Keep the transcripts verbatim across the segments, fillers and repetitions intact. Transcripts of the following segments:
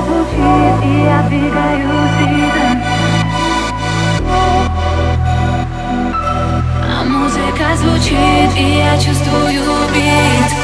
звучит, и я двигаюсь ритм. А музыка звучит, и я чувствую бит.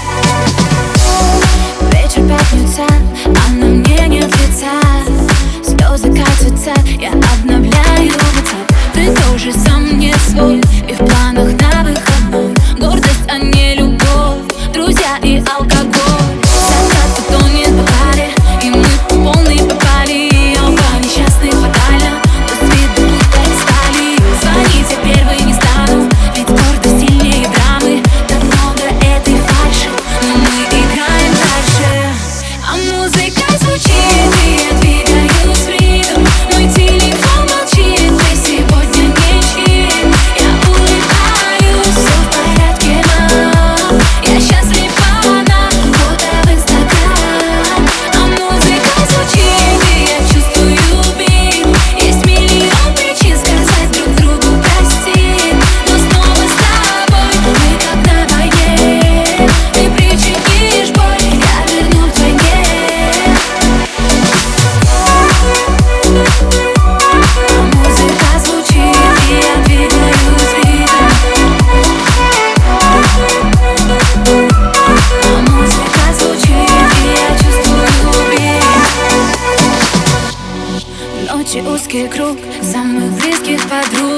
Вечер пятница, а на мне нет лица. Слезы катятся, я обновляю WhatsApp. Ты тоже сам не свой, и в планах на выходной гордость, а не любовь, друзья и алкоголь. Закат утонет в бокале, и мы по полной попали. Оба несчастны фатально, но с виду будто стали. Звонить я первой не стану, ведь гордость сильнее драмы. Так много этой фальши, но мы играем дальше. А музыка звучит, и я двигаюсь в ритм. Мой телефон молчит, ты сегодня не чит. Я улыбаюсь, все в порядке, мам. Я счастлива на фото в Инстаграм. А музыка звучит, и я чувствую бит. Есть миллион причин сказать друг другу прости, но снова с тобой мы как на войне. Ты причинишь боль, я верну вдвойне. А музыка звучит, и я двигаюсь в ритм. А музыка звучит, и я чувствую бит. Ночи узкий круг самых близких подруг.